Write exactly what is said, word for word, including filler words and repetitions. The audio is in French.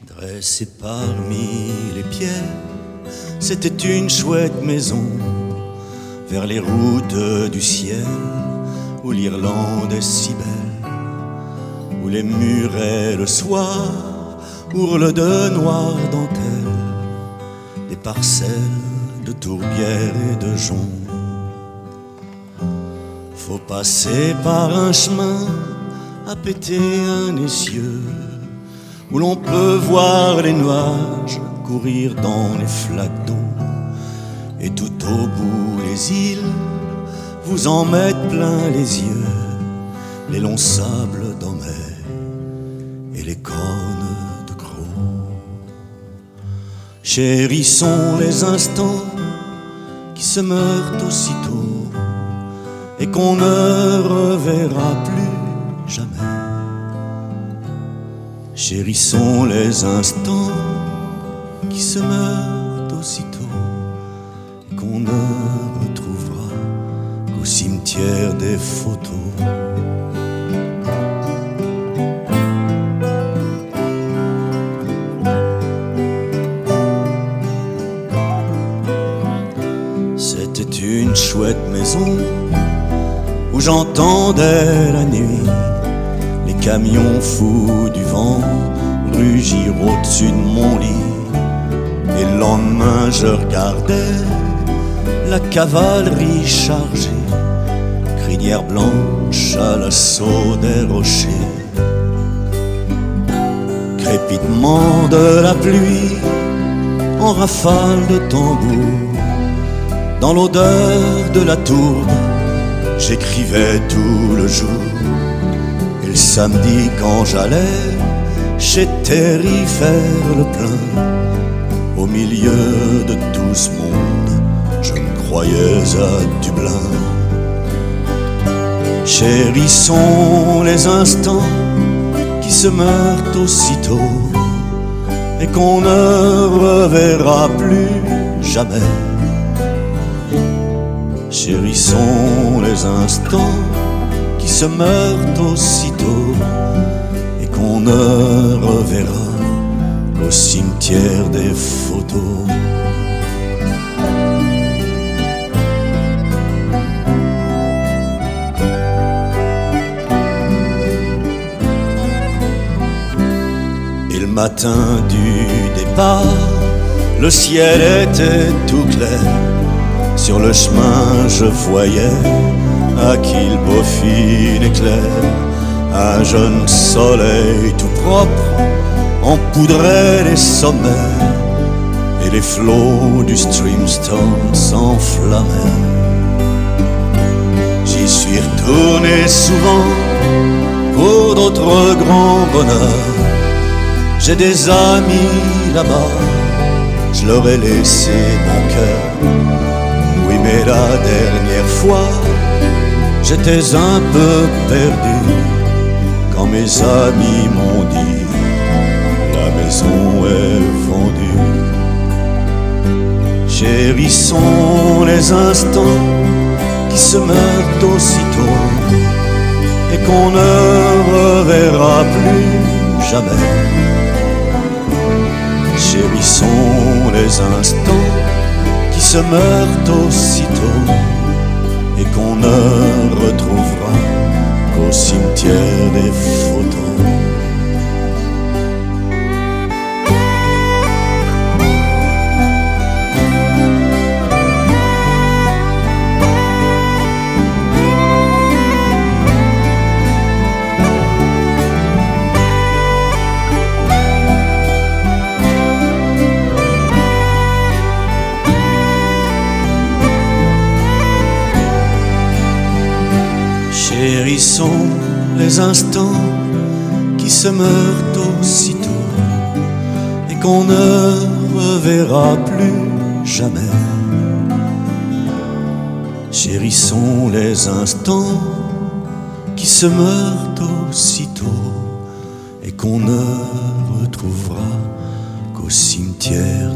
Dressée parmi les pierres, c'était une chouette maison vers les routes du ciel, où l'Irlande est si belle, où les murets le soir ourlent de noires dentelles, des parcelles de tourbières et de joncs. Faut passer par un chemin à péter un essieu, où l'on peut voir les nuages courir dans les flaques d'eau, et tout au bout les îles vous en mettent plein les yeux, les longs sables d'Homère et les cornes de croc. Chérissons les instants qui se meurent aussitôt et qu'on ne reverra plus jamais. Chérissons les instants qui se meurent aussitôt et qu'on ne retrouvera qu'au cimetière des photos. C'était une chouette maison où j'entendais la nuit les camions fous du vent rugir au-dessus de mon lit. Et le lendemain je regardais la cavalerie chargée, crinière blanche à l'assaut des rochers. Crépitement de la pluie en rafale de tambour, dans l'odeur de la tourbe j'écrivais tout le jour. Et le samedi quand j'allais chez Terry faire le plein, au milieu de tout ce monde je me croyais à Dublin. Chérissons les instants qui se meurent aussitôt et qu'on ne reverra plus jamais. Chérissons les instants qui se meurent aussitôt et qu'on ne reverra qu'au cimetière des photos. Et le matin du départ, le ciel était tout clair. Sur le chemin je voyais à qui le beau fil éclair, un jeune soleil tout propre empoudrait les sommets, et les flots du Streamstone s'enflammaient. J'y suis retourné souvent pour d'autres grands bonheurs. J'ai des amis là-bas, je leur ai laissé mon cœur. Oui, mais la dernière fois, j'étais un peu perdu quand mes amis m'ont dit la maison est vendue. Chérissons les instants qui se meurent aussitôt et qu'on ne reverra plus jamais. Chérissons les instants qui se meurent aussitôt et qu'on ne retrouvera qu'au cimetière des photos. Chérissons les instants qui se meurent aussitôt et qu'on ne reverra plus jamais. Chérissons les instants qui se meurent aussitôt et qu'on ne retrouvera qu'au cimetière